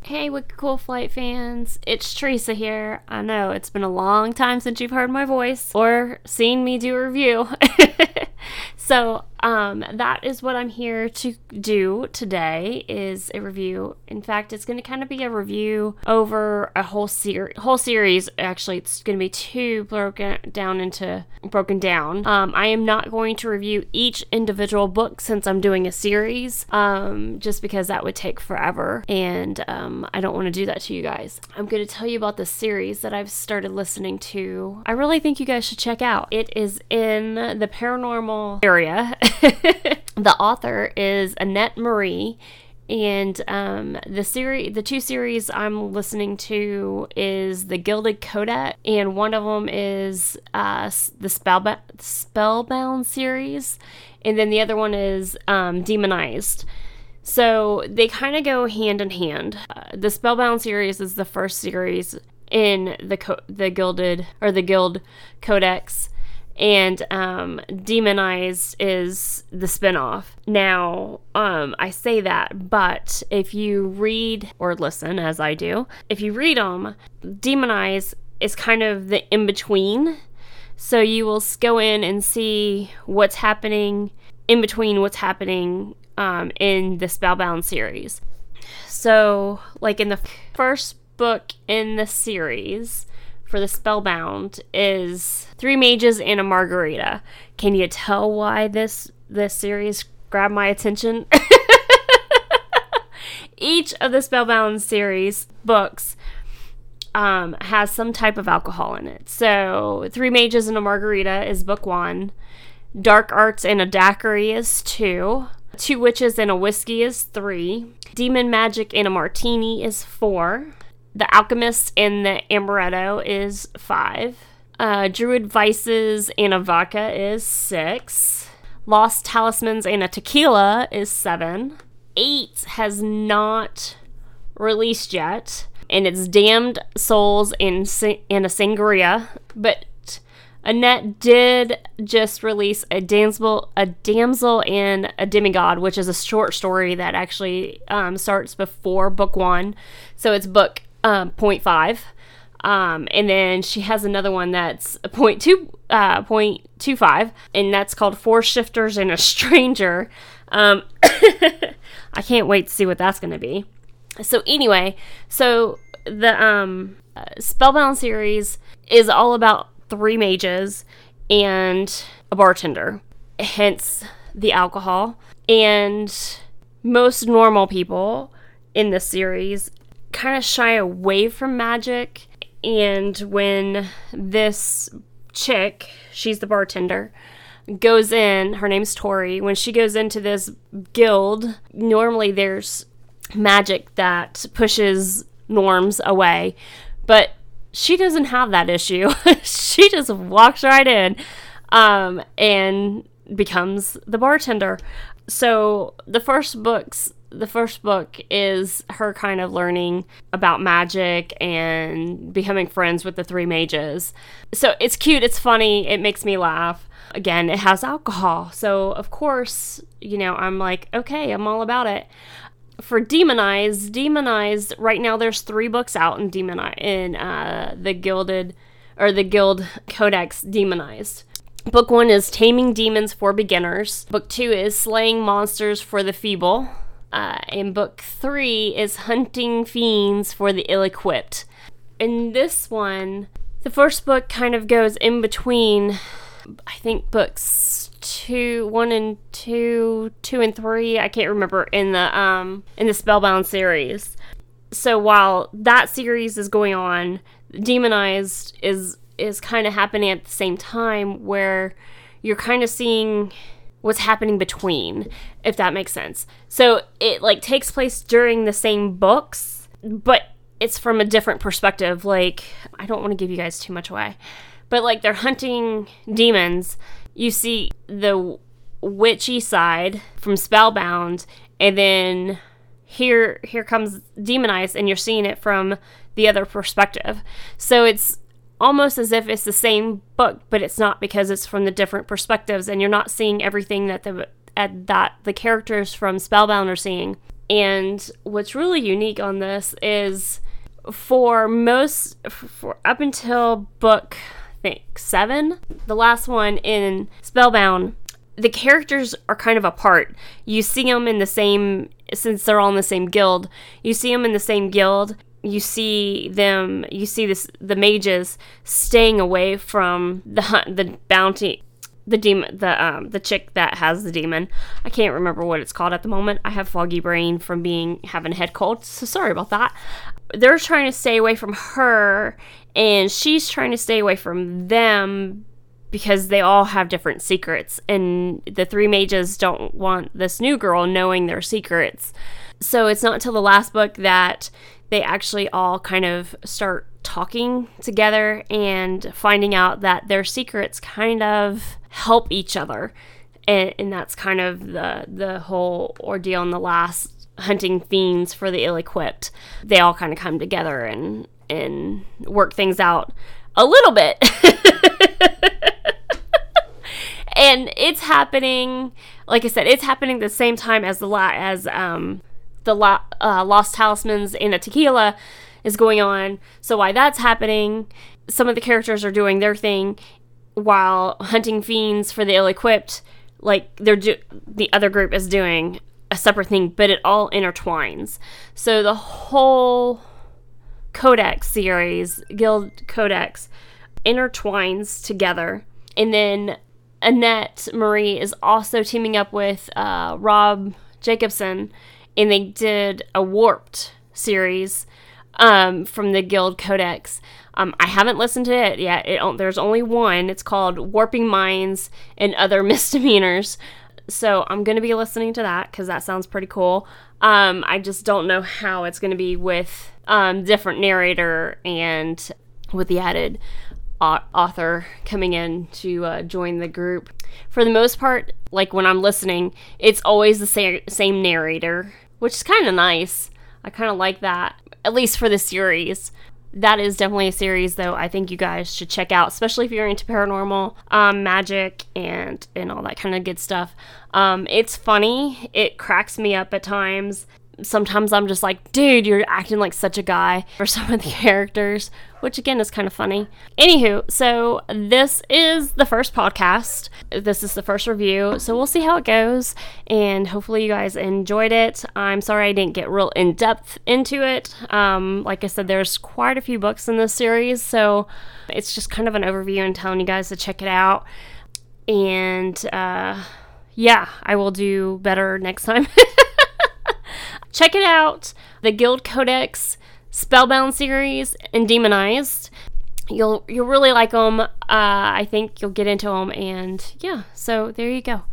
Hey, Wicked Cool Flight fans, it's Teresa here. I know it's been a long time since you've heard my voice or seen me do a review. So, that is what I'm here to do today, is a review. In fact, it's going to kind of be a review over a whole series. Actually, it's going to be two broken down. I am not going to review each individual book since I'm doing a series, just because that would take forever, and I don't want to do that to you guys. I'm going to tell you about the series that I've started listening to. I really think you guys should check out. It is in the paranormal area. The author is Annette Marie, and the two series I'm listening to is the Gilded Codex, and one of them is the Spellbound series, and then the other one is Demonized. So they kind of go hand in hand. The Spellbound series is the first series in the Guild Codex, and Demonized is the spinoff. Now, I say that, but if you read or listen, as I do, if you read them, Demonized is kind of the in-between. So you will go in and see what's happening in between what's happening in the Spellbound series. So, like in the first book in the series for the Spellbound is Three Mages and a Margarita. Can you tell why this series grabbed my attention? Each of the Spellbound series books has some type of alcohol in it. So, Three Mages and a Margarita is book 1. Dark Arts and a Daiquiri is 2. Two Witches and a Whiskey is 3. Demon Magic and a Martini is 4. The Alchemist and the Amaretto is 5. Druid Vices and a Vodka is 6. Lost Talismans and a Tequila is 7. 8 has not released yet, and it's Damned Souls and a Sangria. But Annette did just release a damsel and a demigod, which is a short story that actually starts before book 1. So it's book 0.5. And then she has another one that's 0.25, and that's called Four Shifters and a Stranger. I can't wait to see what that's going to be. So anyway, the Spellbound series is all about 3 mages and a bartender, hence the alcohol. And most normal people in this series kind of shy away from magic, and when this chick, she's the bartender, goes in, her name's Tori, when she goes into this guild, normally there's magic that pushes norms away, but she doesn't have that issue. She just walks right in and becomes the bartender. So the first book is her kind of learning about magic and becoming friends with the 3 mages. So it's cute, it's funny, it makes me laugh. Again, it has alcohol. So of course, I'm like, okay, I'm all about it. For Demonized, right now there's 3 books out in the Guild Codex Demonized. Book 1 is Taming Demons for Beginners. Book 2 is Slaying Monsters for the Feeble. And book 3 is Hunting Fiends for the Ill-Equipped. In this one, the first book kind of goes in between, I think, books 1 and 2 and 3, I can't remember, in the Spellbound series. So while that series is going on, Demonized is kind of happening at the same time, where you're kind of seeing what's happening between, if that makes sense. So it takes place during the same books, but it's from a different perspective. I don't want to give you guys too much away, but they're hunting demons. You see the witchy side from Spellbound, and then here comes Demonized, and you're seeing it from the other perspective. So it's almost as if it's the same book, but it's not, because it's from the different perspectives, and you're not seeing everything that the characters from Spellbound are seeing. And what's really unique on this is for up until book, I think, 7, the last one in Spellbound, the characters are kind of apart. You see them in the same, since they're all in the same guild, you see them in the same guild. You see the mages staying away from the bounty, the demon, the chick that has the demon. I can't remember what it's called at the moment. I have foggy brain from having a head cold, so sorry about that. They're trying to stay away from her, and she's trying to stay away from them because they all have different secrets, and the 3 mages don't want this new girl knowing their secrets. So it's not until the last book that they actually all kind of start talking together and finding out that their secrets kind of help each other. And that's kind of the whole ordeal in the last hunting fiends for the ill-equipped. They all kind of come together and work things out a little bit. And it's happening, like I said, it's happening the same time as the Lost Talismans in a Tequila is going on. So while that's happening, some of the characters are doing their thing while hunting fiends for the ill-equipped, like the other group is doing a separate thing, but it all intertwines. So the whole Codex series, Guild Codex, intertwines together. And then Annette Marie is also teaming up with Rob Jacobson, and they did a Warped series from the Guild Codex. I haven't listened to it yet. There's only one. It's called Warping Minds and Other Misdemeanors. So I'm going to be listening to that because that sounds pretty cool. I just don't know how it's going to be with different narrator and with the added author coming in to join the group. For the most part, like when I'm listening, it's always the same narrator, which is kind of nice. I kind of like that, at least for the series. That is definitely a series, though, I think you guys should check out, especially if you're into paranormal, magic, and all that kind of good stuff. It's funny. It cracks me up at times. Sometimes I'm just like, dude, you're acting like such a guy for some of the characters, which again is kind of funny. Anywho, so this is the first podcast. This is the first review, so we'll see how it goes, and hopefully you guys enjoyed it. I'm sorry I didn't get real in-depth into it. Like I said, there's quite a few books in this series, so it's just kind of an overview and telling you guys to check it out. And yeah, I will do better next time. Check it out, the Guild Codex Spellbound series and Demonized. You'll really like them. I think you'll get into them, and yeah, so there you go.